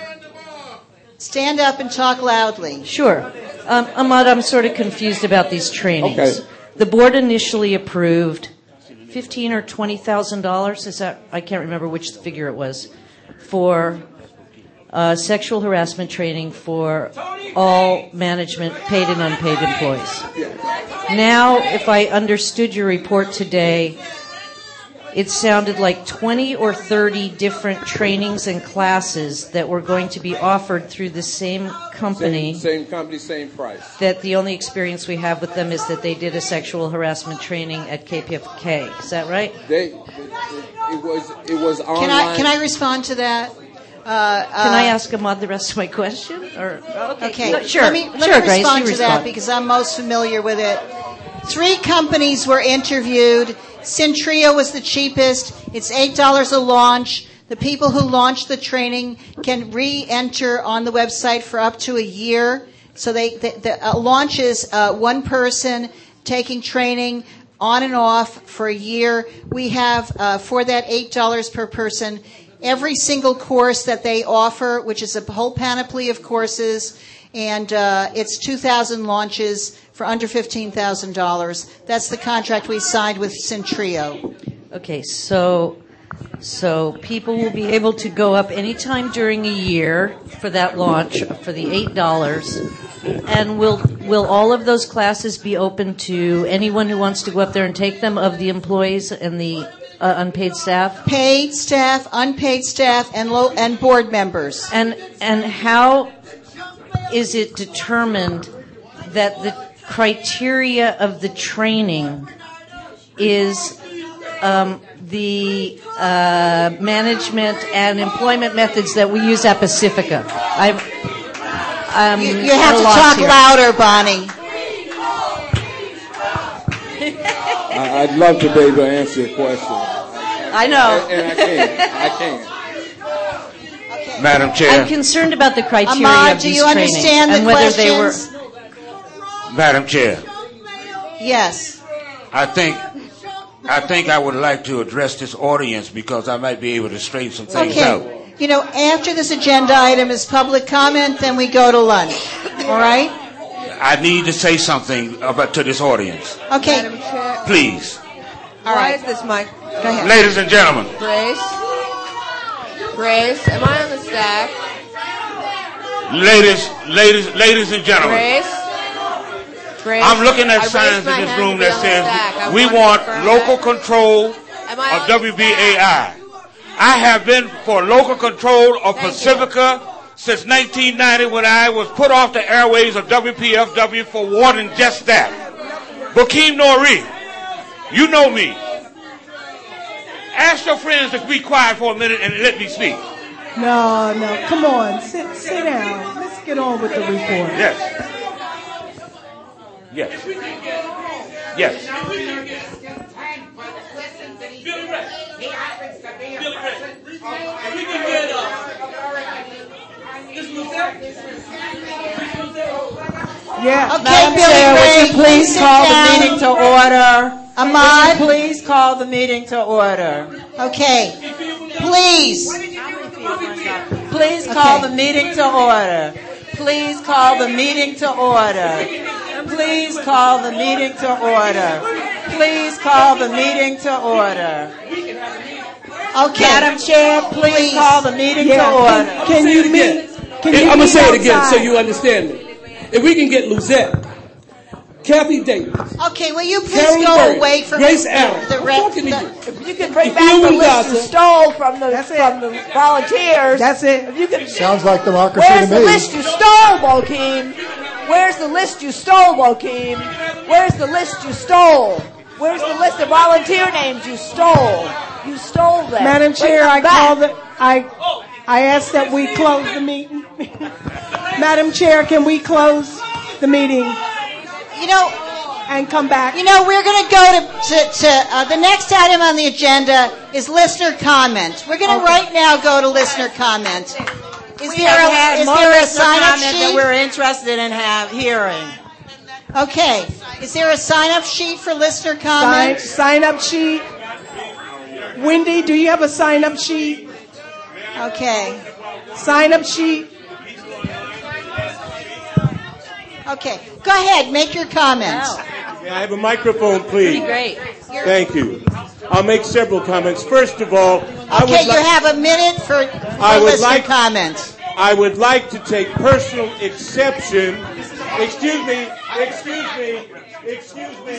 Stand up and talk loudly. Sure. Um, Ahmad, I'm sort of confused about these trainings. Okay. The board initially approved fifteen or twenty thousand dollars. Is that? I can't remember which figure it was for uh, sexual harassment training for all management, paid and unpaid employees. Now, if I understood your report today, it sounded like twenty or thirty different trainings and classes that were going to be offered through the same company. Same, same company, same price. That the only experience we have with them is that they did a sexual harassment training at K P F K. Is that right? They, it, it was, it was online. Can I can I respond to that? Uh, uh, Can I ask Ahmad the rest of my question? Or okay, Okay, No, sure, Let me, let sure, me Grace, respond you to that respond. because I'm most familiar with it. Three companies were interviewed. Centrio was the cheapest. It's eight dollars a launch. The people who launched the training can re-enter on the website for up to a year. So they the, the uh, launch is uh, one person taking training on and off for a year. We have uh, for that eight dollars per person. Every single course that they offer, which is a whole panoply of courses, and uh, it's two thousand launches for under fifteen thousand dollars. That's the contract we signed with Centrio. Okay, so so people will be able to go up anytime during a year for that launch for the eight dollars. And will will all of those classes be open to anyone who wants to go up there and take them, of the employees and the uh, unpaid staff? Paid staff, unpaid staff, and low, and board members. And and how is it determined that the criteria of the training is um, the uh, management and employment methods that we use at Pacifica? I'm, I'm You, you have at a to loss talk here. louder, Bonnie. I, I'd love to be able to answer your question. I know. And, and I can't. I can't. Madam Chair. I'm concerned about the criteria Ahmad, of do these you trainings understand the and whether they were. questions? Madam Chair. Yes. I think I think I would like to address this audience because I might be able to straighten some things out. Okay. You know, after this agenda item is public comment, then we go to lunch. All right? I need to say something about to this audience. Okay. Madam Chair. Please. All right. Why is this mic? Go ahead. Ladies and gentlemen. Grace. Grace, am I on the stack? Ladies, ladies, ladies and gentlemen. Grace. Grace. I'm looking at I signs raised in my this hand room to be that on the says stack. I we wanna want confirm local that. control Am I of on W B A I. I have been for local control of Pacifica since nineteen ninety when I was put off the airways of W P F W for wanting just that. Bokeem Nori, you know me. Ask your friends to be quiet for a minute and let me speak. No, no, come on, sit, sit down. Let's get on with the report. Yes. Yes. Yes. Yeah. Okay, Madam Billy Chair, Ray, would you please sit call down. the meeting to order? Ahmad? Would you please call the meeting to order? Okay. Please. Please call Okay. the meeting to order. Please call the meeting to order. Please call the meeting to order. Please call the meeting to order. Okay. Madam Chair, please, Please. call the meeting Yeah, to order. Can, can you meet? Can you I'm going to meet say it again so outside? you understand me. If we can get Luzette, Kathy Davis, Okay, will you please Carolyn go Burns, away from Grace Allen, the I'm re- talking to the- you. If you can bring If back you the and list you Gossip- stole from the from the volunteers. That's it. If you can, Sounds like democracy where's to the me. list you stole, Bokeem? Where's the list you stole, Bokeem? Where's the list you stole? Where's the list of volunteer names you stole? You stole them. Madam Bring Chair, them I back. call the I I ask that we close the meeting. Madam Chair, can we close the meeting You know, and come back? you know, we're going to go to, to, to uh, the next item on the agenda is listener comments. We're going to right now go to listener comments. Is We there have a, had is more there a listener sign up comment that sheet? we're interested in have hearing. Okay. Is there a sign up sheet for listener Sign, comments? sign up sheet. Wendy, do you have a sign up sheet? Okay. Sign up sheet. Okay. Go ahead. Make your comments. May I have a microphone, please? Great. Thank you. I'll make several comments. First of all, I Okay, would you like, have a minute for, for I would listener like- comments. I would like to take personal exception. Excuse me. Excuse me. Excuse me.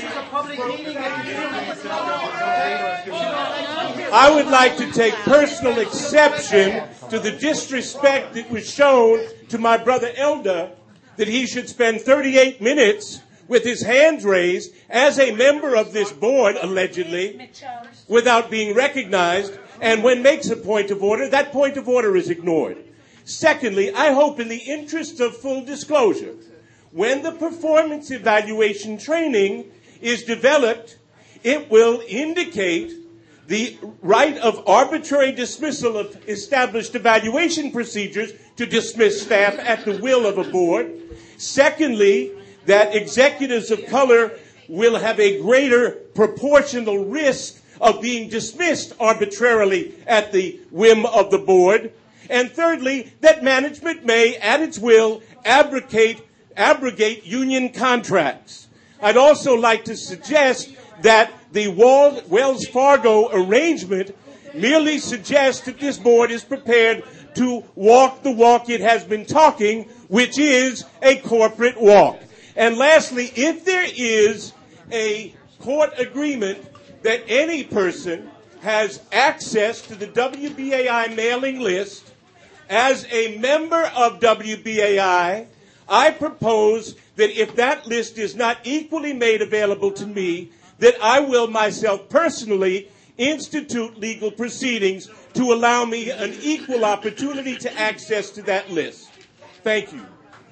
I would like to take personal exception to the disrespect that was shown to my brother Elder, that he should spend thirty-eight minutes with his hands raised as a member of this board, allegedly, without being recognized, and when makes a point of order, that point of order is ignored. Secondly, I hope in the interest of full disclosure, when the performance evaluation training is developed, it will indicate the right of arbitrary dismissal of established evaluation procedures to dismiss staff at the will of a board. Secondly, that executives of color will have a greater proportional risk of being dismissed arbitrarily at the whim of the board. And thirdly, that management may, at its will, abrogate, abrogate union contracts. I'd also like to suggest that the Wal- Wells Fargo arrangement merely suggests that this board is prepared to walk the walk it has been talking, which is a corporate walk. And lastly, if there is a court agreement that any person has access to the W B A I mailing list, as a member of W B A I, I propose that if that list is not equally made available to me, that I will myself personally institute legal proceedings to allow me an equal opportunity to access to that list. Thank you.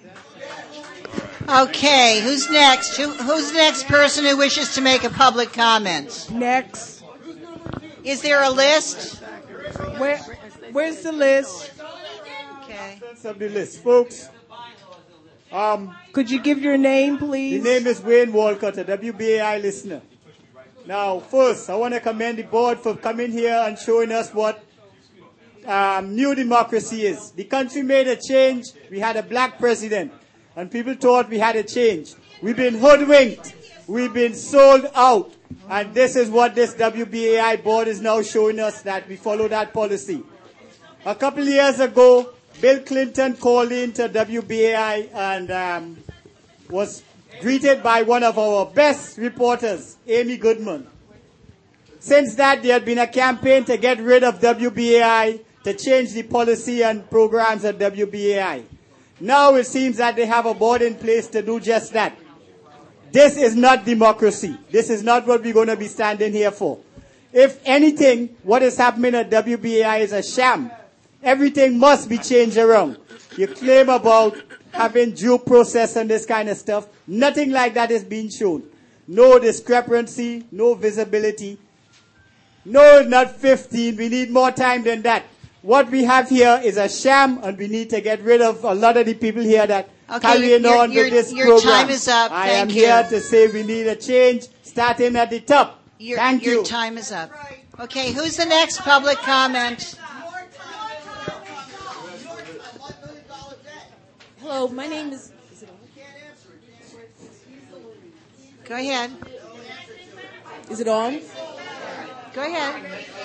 Okay, who's next? Who, who's the next person who wishes to make a public comment? Next. Is there a list? Where, where's the list? Okay. Of the list, folks. Um, Could you give your name, please? The name is Wayne Walcott, a W B A I listener. Now, first, I want to commend the board for coming here and showing us what um, new democracy is. The country made a change. We had a black president, and people thought we had a change. We've been hoodwinked. We've been sold out. And this is what this W B A I board is now showing us, that we follow that policy. A couple of years ago, Bill Clinton called into W B A I and um, was greeted by one of our best reporters, Amy Goodman. Since that, there had been a campaign to get rid of W B A I, to change the policy and programs at W B A I. Now it seems that they have a board in place to do just that. This is not democracy. This is not what we're going to be standing here for. If anything, what is happening at W B A I is a sham. Everything must be changed around. You claim about having due process and this kind of stuff. Nothing like that is being shown. No discrepancy, no visibility. No, not fifteen. We need more time than that. What we have here is a sham, and we need to get rid of a lot of the people here that Okay, carrying your- on your- with this your program. time is up. I Thank am you. here to say we need a change starting at the top. Your, Thank your you. time is up. Okay, who's the next public comment? Hello, my name is. is it on? Go ahead. Is it on? Go ahead.